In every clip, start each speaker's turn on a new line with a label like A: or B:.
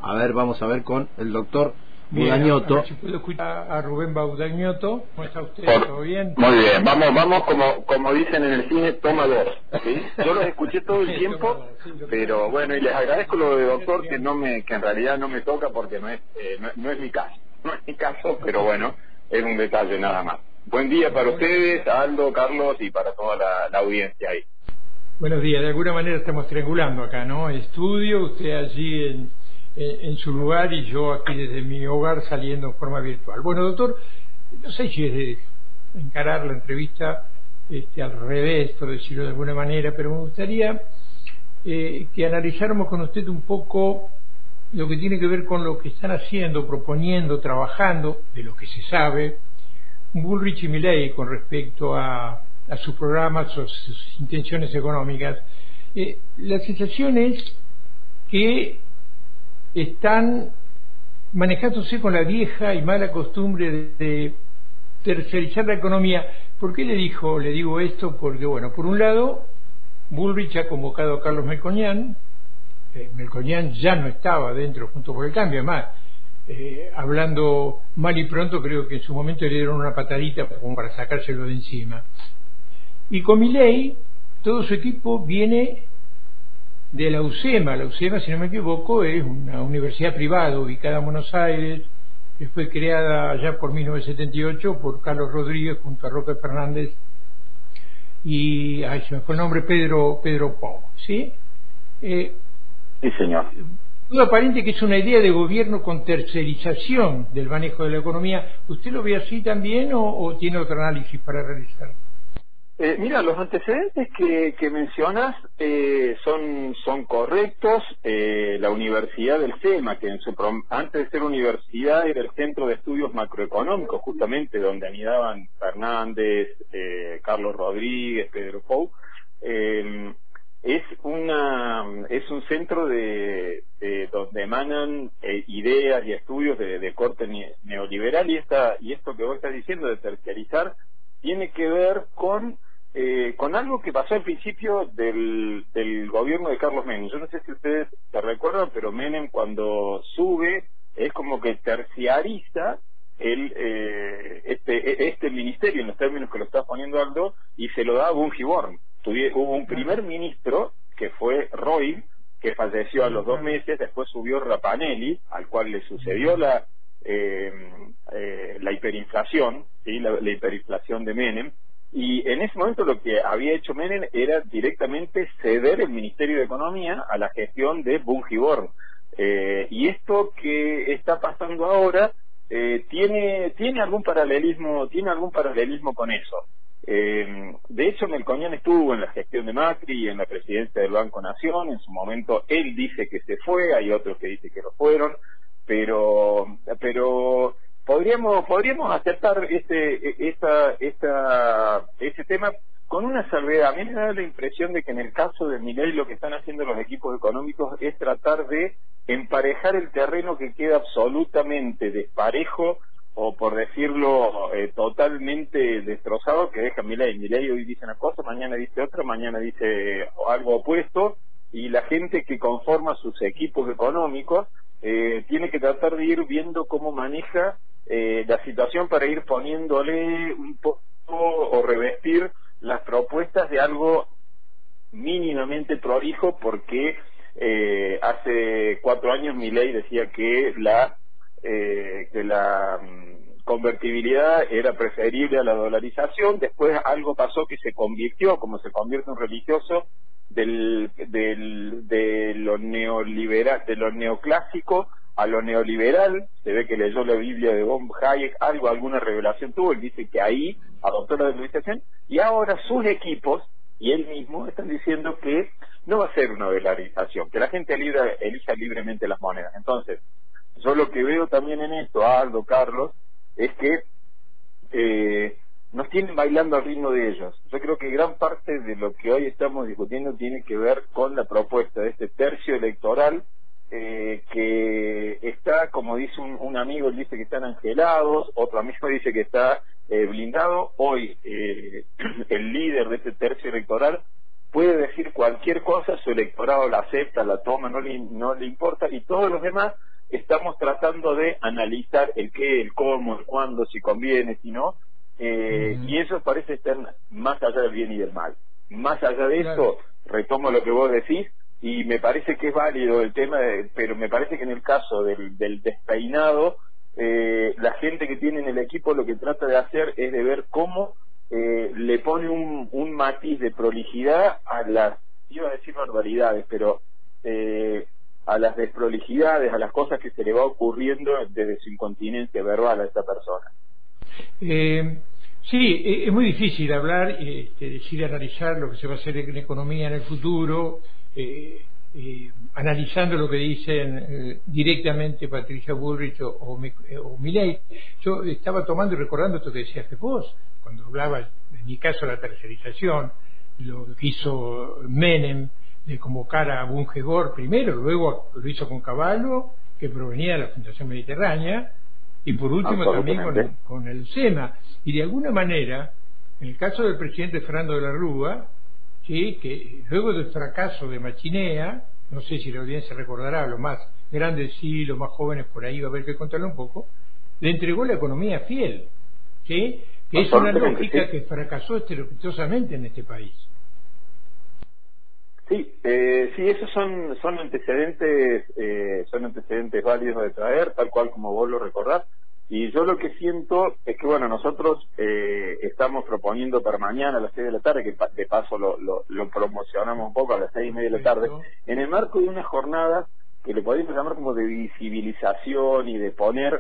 A: A ver, vamos a ver con el doctor
B: Bien,
A: Budañoto.
B: a ver si puedo escuchar a Rubén Budañoto. ¿Cómo está usted? ¿Todo bien?
C: Muy bien, vamos como dicen en el cine, toma dos, ¿sí? Yo los escuché todo el tiempo, pero bueno, y les agradezco lo de doctor, que en realidad no me toca porque no es mi caso, pero bueno, es un detalle nada más. Buen día para ustedes, Aldo, Carlos, y para toda la audiencia ahí.
B: Buenos días, de alguna manera estamos triangulando acá, ¿no? Estudio, usted allí en su lugar y yo aquí desde mi hogar saliendo en forma virtual. Bueno, doctor, no sé si es de encarar la entrevista al revés, por decirlo de alguna manera, pero me gustaría que analizáramos con usted un poco lo que tiene que ver con lo que están haciendo, proponiendo, trabajando, de lo que se sabe, Bullrich y Milei con respecto a sus programas, sus intenciones económicas. La sensación es que están manejándose con la vieja y mala costumbre de tercerizar la economía. ¿Por qué le digo esto? Porque, bueno, por un lado, Bullrich ha convocado a Carlos Melconian. Melconian ya no estaba dentro Juntos por el Cambio, además, hablando mal y pronto, creo que en su momento le dieron una patadita como para sacárselo de encima. Y con Milei, todo su equipo viene de la UCEMA. La UCEMA, si no me equivoco, es una universidad privada ubicada en Buenos Aires, que fue creada ya por 1978 por Carlos Rodríguez junto a Roque Fernández y, se me fue el nombre, Pedro Pou, ¿sí?
C: Sí, señor.
B: Todo aparente que es una idea de gobierno con tercerización del manejo de la economía. ¿Usted lo ve así también o tiene otro análisis para realizar?
C: Mira, los antecedentes que mencionas son correctos. La Universidad del SEMA, que antes de ser universidad era el Centro de Estudios Macroeconómicos, justamente donde anidaban Fernández, Carlos Rodríguez, Pedro Pou, es un centro donde emanan ideas y estudios de corte neoliberal, y esto que vos estás diciendo de terciarizar tiene que ver con algo que pasó al principio del gobierno de Carlos Menem. Yo no sé si ustedes se recuerdan, pero Menem, cuando sube, es como que terciariza este ministerio, en los términos que lo está poniendo Aldo, y se lo da a Bungiborn. Hubo un primer ministro, que fue Roy, que falleció a los 2 meses. Después subió Rapanelli, al cual le sucedió la hiperinflación, ¿sí? la hiperinflación de Menem. Y en ese momento lo que había hecho Menem era directamente ceder el Ministerio de Economía a la gestión de Bungiborn. Y esto que está pasando ahora tiene algún paralelismo con eso. De hecho, Melconian estuvo en la gestión de Macri y en la presidencia del Banco Nación. En su momento él dice que se fue, hay otros que dicen que lo fueron, pero podríamos aceptar ese tema con una salvedad. A mí me da la impresión de que en el caso de Milei lo que están haciendo los equipos económicos es tratar de emparejar el terreno que queda absolutamente desparejo, o por decirlo totalmente destrozado, que deja Milei. Milei hoy dice una cosa, mañana dice otra, mañana dice algo opuesto, y la gente que conforma sus equipos económicos tiene que tratar de ir viendo cómo maneja la situación para ir poniéndole un poco o revestir las propuestas de algo mínimamente prolijo, porque hace 4 años Milei decía que la convertibilidad era preferible a la dolarización. Después algo pasó que se convirtió, como se convierte un religioso, de lo neoliberal, de lo neoclásico a lo neoliberal. Se ve que leyó la Biblia de von Hayek, alguna revelación tuvo. Él dice que ahí adoptó la dolarización, y ahora sus equipos y él mismo están diciendo que no va a ser una dolarización, que la gente elija libremente las monedas. Entonces, yo lo que veo también en esto, Aldo, Carlos, es que nos tienen bailando al ritmo de ellos. Yo creo que gran parte de lo que hoy estamos discutiendo tiene que ver con la propuesta de este tercio electoral, que está, como dice un amigo, él dice que están angelados, otro amigo dice que está blindado. Hoy el líder de este tercio electoral puede decir cualquier cosa, su electorado la acepta, la toma, no le importa, y todos los demás estamos tratando de analizar el qué, el cómo, el cuándo, si conviene, si no, y eso parece estar más allá del bien y del mal. Más allá de esto, retomo lo que vos decís, y me parece que es válido el tema, pero me parece que en el caso del despeinado, la gente que tiene en el equipo lo que trata de hacer es de ver cómo le pone un matiz de prolijidad a las, iba a decir barbaridades, pero a las desprolijidades, a las cosas que se le va ocurriendo desde su incontinencia verbal a esa persona.
B: Sí, es muy difícil hablar, decir, analizar lo que se va a hacer en economía en el futuro, analizando lo que dicen directamente Patricia Bullrich o Milei. Yo estaba tomando y recordando esto que decías vos, cuando hablabas, en mi caso, de la tercerización, lo que hizo Menem, de convocar a Bungegor primero, luego lo hizo con Cavallo, que provenía de la Fundación Mediterránea, y por último también con el SEMA. Y de alguna manera, en el caso del presidente Fernando de la Rúa, ¿sí?, que luego del fracaso de Machinea, no sé si la audiencia recordará, los más grandes sí, los más jóvenes por ahí va a haber que contarlo un poco, le entregó la economía fiel, ¿sí?, que es una lógica que fracasó estrepitosamente en este país.
C: Sí, sí, esos son antecedentes válidos de traer, tal cual como vos lo recordás. Y yo lo que siento es que, bueno, nosotros estamos proponiendo para mañana a las 6 de la tarde, que de paso lo promocionamos un poco a las 6:30 de la tarde, en el marco de una jornada que le podemos llamar como de visibilización y de poner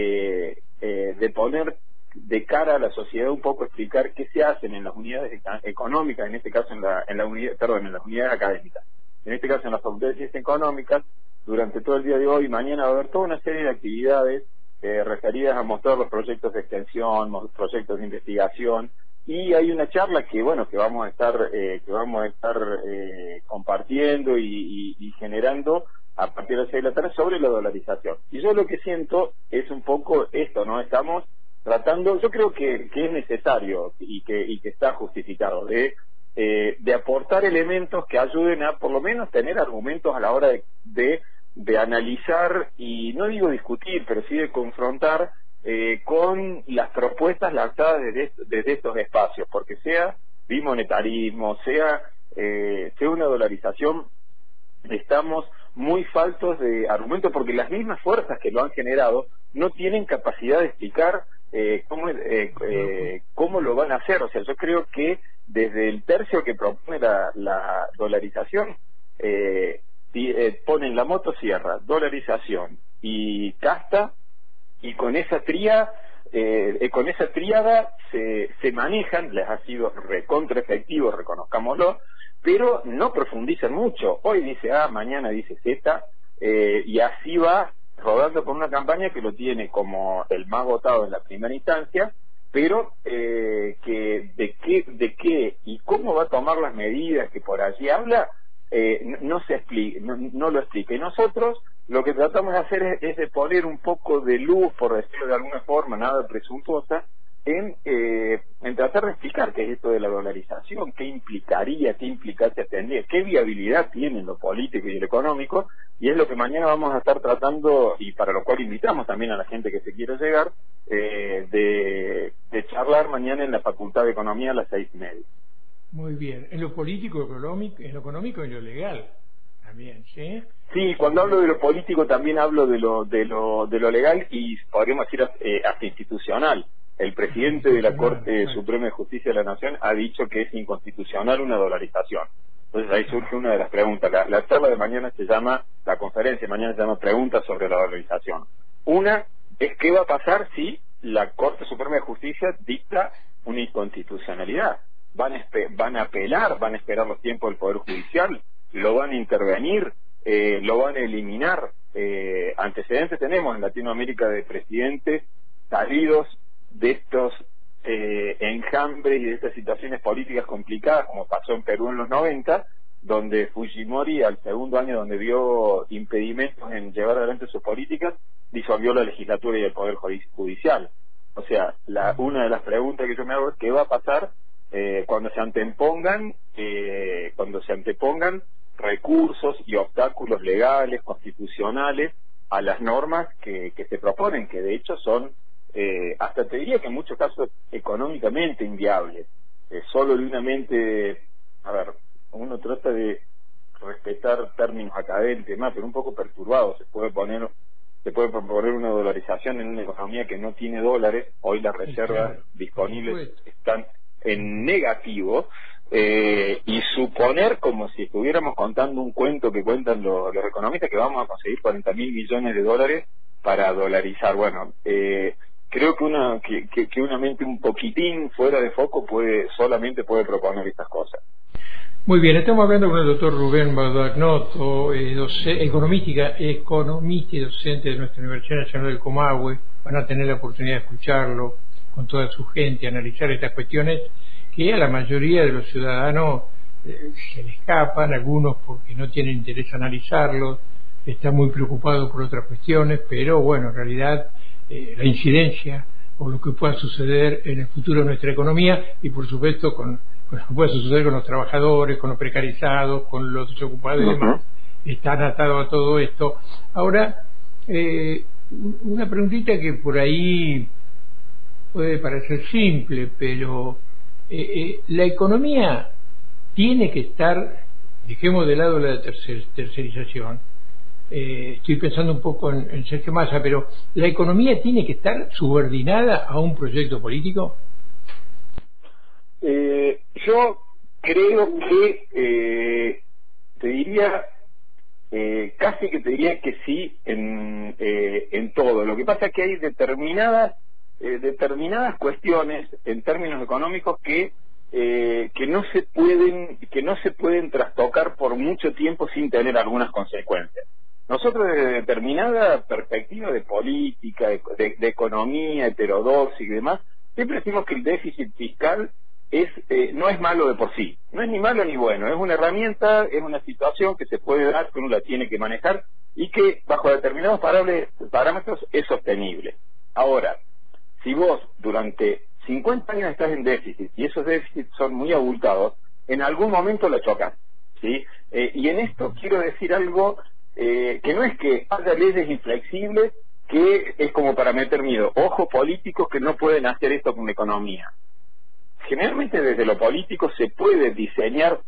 C: de cara a la sociedad un poco, explicar qué se hacen en las unidades económicas, en este caso en las unidades académicas, en este caso en las facultades de ciencias económicas, durante todo el día de hoy y mañana va a haber toda una serie de actividades referidas a mostrar los proyectos de extensión, proyectos de investigación, y hay una charla que vamos a estar compartiendo y generando a partir de las 6 de la tarde sobre la dolarización. Y yo lo que siento es un poco esto, ¿no? Estamos tratando, yo creo que es necesario y que está justificado de aportar elementos que ayuden a por lo menos tener argumentos a la hora de analizar, y no digo discutir, pero sí de confrontar con las propuestas lanzadas desde estos espacios, porque sea bimonetarismo, sea una dolarización, estamos muy faltos de argumentos, porque las mismas fuerzas que lo han generado no tienen capacidad de explicar cómo lo van a hacer. O sea, yo creo que desde el tercio que propone la dolarización, ponen la motosierra, dolarización y casta, y con esa tríada se manejan, les ha sido recontra efectivo, reconozcámoslo, pero no profundizan mucho. Hoy dice A, mañana dice Z, y así va rodando con una campaña que lo tiene como el más votado en la primera instancia, pero que de qué y cómo va a tomar las medidas que por allí habla, no se explica, no lo explica. Y nosotros lo que tratamos de hacer es de poner un poco de luz, por decirlo de alguna forma, nada presuntuosa, en tratar de explicar qué es esto de la dolarización, qué implicaría, qué implicancia tendría, qué viabilidad tiene en lo político y en lo económico, y es lo que mañana vamos a estar tratando, y para lo cual invitamos también a la gente que se quiera llegar, de charlar mañana en la Facultad de Economía a las 6:30.
B: Muy bien, en lo político, en lo económico y en lo legal también, ¿sí?
C: Sí, cuando hablo de lo político también hablo de lo legal, y podríamos decir hasta institucional. El presidente de la Corte Suprema de Justicia de la Nación ha dicho que es inconstitucional una dolarización. Entonces ahí surge una de las preguntas. La charla de mañana la conferencia de mañana se llama Preguntas sobre la dolarización. Una es qué va a pasar si la Corte Suprema de Justicia dicta una inconstitucionalidad. Van a apelar, van a esperar los tiempos del Poder Judicial, lo van a intervenir, lo van a eliminar. Antecedentes tenemos en Latinoamérica de presidentes salidos de estos enjambres y de estas situaciones políticas complicadas, como pasó en Perú en los 90, donde Fujimori, al segundo año donde vio impedimentos en llevar adelante sus políticas, disolvió la legislatura y el Poder Judicial. O sea, una de las preguntas que yo me hago es qué va a pasar cuando se antepongan recursos y obstáculos legales, constitucionales, a las normas que se proponen, que de hecho son, hasta te diría que en muchos casos económicamente inviables. Solo de una mente, a ver, uno trata de respetar términos académicos, más, pero un poco perturbado. Se puede proponer una dolarización en una economía que no tiene dólares. Hoy las reservas disponibles están en negativo, y suponer, como si estuviéramos contando un cuento que cuentan los economistas, que vamos a conseguir 40.000 millones de dólares para dolarizar. Bueno, creo que una mente un poquitín fuera de foco solamente puede proponer estas cosas.
B: Muy bien, estamos hablando con el doctor Rubén Badagnotto, economista y docente de nuestra Universidad Nacional del Comahue. Van a tener la oportunidad de escucharlo con toda su gente, analizar estas cuestiones que a la mayoría de los ciudadanos se le escapan, algunos porque no tienen interés analizarlos, están muy preocupados por otras cuestiones, pero bueno, en realidad la incidencia o lo que pueda suceder en el futuro de nuestra economía, y por supuesto con lo que pueda suceder con los trabajadores, con los precarizados, con los desocupados y demás, están atados a todo esto. Ahora, una preguntita que por ahí puede parecer simple, pero la economía tiene que estar, dejemos de lado la tercerización, estoy pensando un poco en Sergio Massa, pero ¿la economía tiene que estar subordinada a un proyecto político?
C: Yo creo que te diría, casi que te diría que sí en todo. Lo que pasa es que hay determinadas cuestiones en términos económicos que no se pueden trastocar por mucho tiempo sin tener algunas consecuencias. Nosotros desde determinada perspectiva de política, de economía heterodoxa y demás, siempre decimos que el déficit fiscal no es malo de por sí, no es ni malo ni bueno, es una herramienta, es una situación que se puede dar, que uno la tiene que manejar y que bajo determinados parámetros es sostenible. Ahora, si vos durante 50 años estás en déficit y esos déficits son muy abultados, en algún momento la chocas, ¿sí? Y en esto quiero decir algo que no es que haya leyes inflexibles, que es como para meter miedo. Ojo, políticos que no pueden hacer esto con la economía. Generalmente desde lo político se pueden diseñar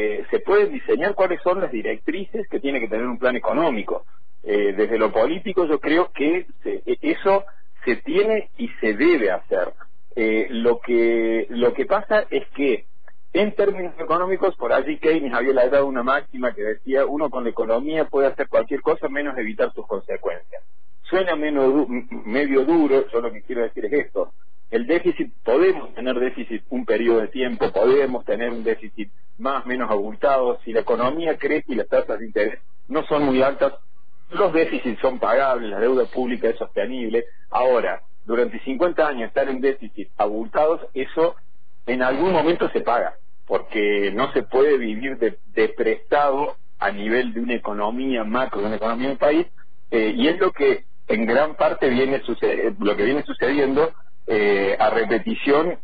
C: cuáles son las directrices que tiene que tener un plan económico. Desde lo político yo creo que eso se tiene y se debe hacer. Lo que pasa es que en términos económicos, por allí Keynes había dado una máxima que decía: uno con la economía puede hacer cualquier cosa menos evitar sus consecuencias. Suena medio duro, yo lo que quiero decir es esto: el déficit, podemos tener déficit un periodo de tiempo, podemos tener un déficit más menos abultado. Si la economía crece y las tasas de interés no son muy altas, los déficits son pagables, la deuda pública es sostenible. Ahora, durante 50 años estar en déficit abultados, eso en algún momento se paga, porque no se puede vivir de prestado a nivel de una economía macro, de una economía del país, y es lo que en gran parte viene sucediendo a repetición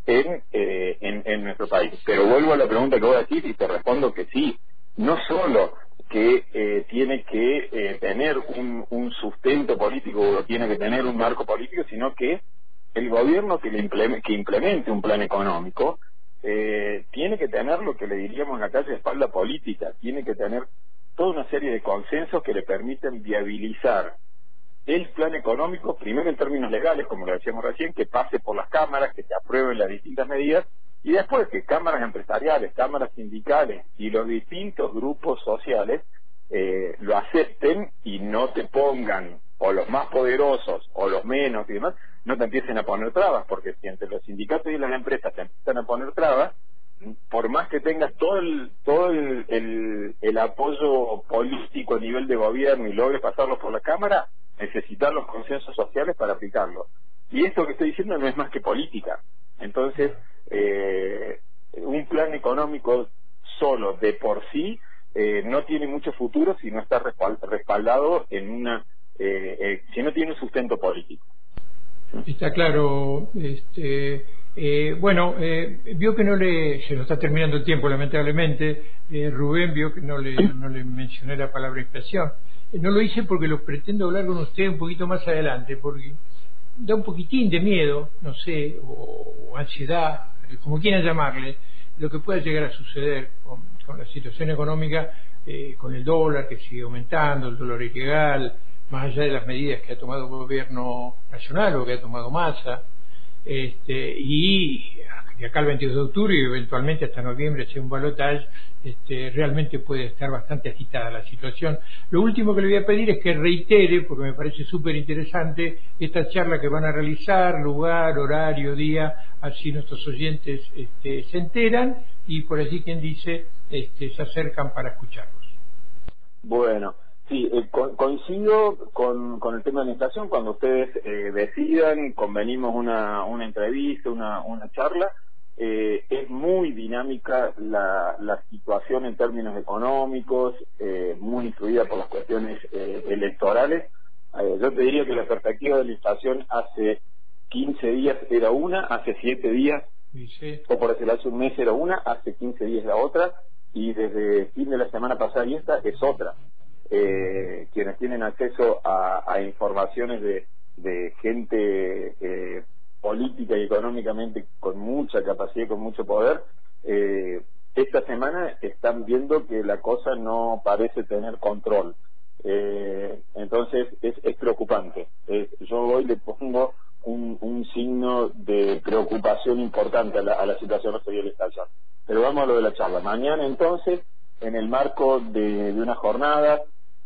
C: en nuestro país. Pero vuelvo a la pregunta que voy a decir y te respondo que sí, no solo que tiene que tener un sustento político o tiene que tener un marco político, sino que el gobierno que implemente un plan económico tiene que tener lo que le diríamos en la calle de espalda política, tiene que tener toda una serie de consensos que le permiten viabilizar el plan económico, primero en términos legales, como lo decíamos recién, que pase por las cámaras, que se aprueben las distintas medidas, y después que cámaras empresariales, cámaras sindicales y los distintos grupos sociales lo acepten y no te pongan, o los más poderosos o los menos y demás, no te empiecen a poner trabas, porque si entre los sindicatos y las empresas te empiezan a poner trabas, por más que tengas todo el apoyo político a nivel de gobierno y logres pasarlo por la Cámara, necesitar los consensos sociales para aplicarlo. Y esto que estoy diciendo no es más que política. Entonces, un plan económico solo de por sí no tiene mucho futuro si no está respaldado en si no tiene un sustento político.
B: Está claro. Bueno, vio que se lo está terminando el tiempo, lamentablemente. Rubén vio que no le mencioné la palabra inflación. no lo hice porque lo pretendo hablar con usted un poquito más adelante, porque da un poquitín de miedo, no sé, o ansiedad, como quieran llamarle, lo que pueda llegar a suceder con la situación económica, con el dólar que sigue aumentando, el dólar ilegal, más allá de las medidas que ha tomado el gobierno nacional o que ha tomado Massa, y acá el 22 de octubre y eventualmente hasta noviembre sea un balotaje, realmente puede estar bastante agitada la situación. Lo último que le voy a pedir es que reitere, porque me parece súper interesante, esta charla que van a realizar, lugar, horario, día, así nuestros oyentes se enteran y por allí quien dice se acercan para escucharlos.
C: Bueno, sí, coincido con el tema de la inflación. Cuando ustedes decidan, convenimos una entrevista, una charla. Es muy dinámica la situación en términos económicos, muy influida por las cuestiones electorales. Yo te diría que la perspectiva de la inflación hace 15 días era una, hace 7 días, sí, o por decirlo, hace un mes era una, hace 15 días la otra, y desde el fin de la semana pasada y esta es otra. Quienes tienen acceso a informaciones de gente política y económicamente con mucha capacidad y con mucho poder, esta semana están viendo que la cosa no parece tener control. Entonces es preocupante. Yo hoy le pongo un signo de preocupación importante a la situación de la inflación. Pero vamos a lo de la charla. Mañana entonces, en el marco de una jornada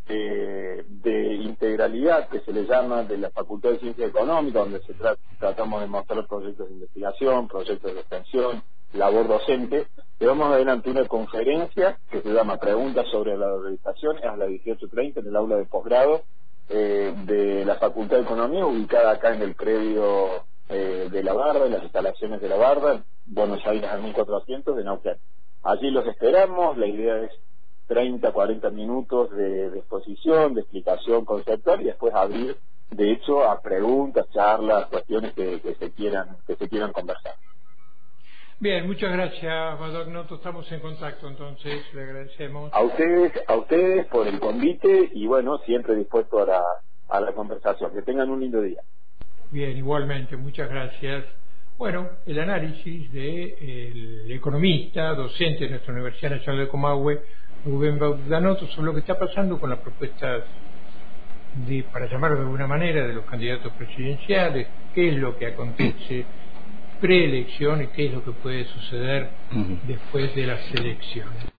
C: de integralidad que se le llama de la Facultad de Ciencias Económicas, donde tratamos de mostrar proyectos de investigación, proyectos de extensión, labor docente, llevamos adelante una conferencia que se llama Preguntas sobre la dolarización, es a las 18:30 en el aula de posgrado de la Facultad de Economía, ubicada acá en el predio de la Barda, en las instalaciones de la Barda, Buenos Aires al 1400 de Neuquén. Allí los esperamos. La idea es 30-40 minutos de exposición, de explicación conceptual y después abrir, de hecho, a preguntas, charlas, cuestiones que se quieran conversar.
B: Bien, muchas gracias, Badognoto. Estamos en contacto, entonces le agradecemos.
C: A ustedes por el convite y bueno, siempre dispuesto a la conversación. Que tengan un lindo día.
B: Bien, igualmente, muchas gracias. Bueno, el análisis del economista, docente de nuestra Universidad Nacional de Comahue, Rubén Badognoto, sobre lo que está pasando con las propuestas para llamarlo de alguna manera, de los candidatos presidenciales, qué es lo que acontece preelección y qué es lo que puede suceder después de las elecciones.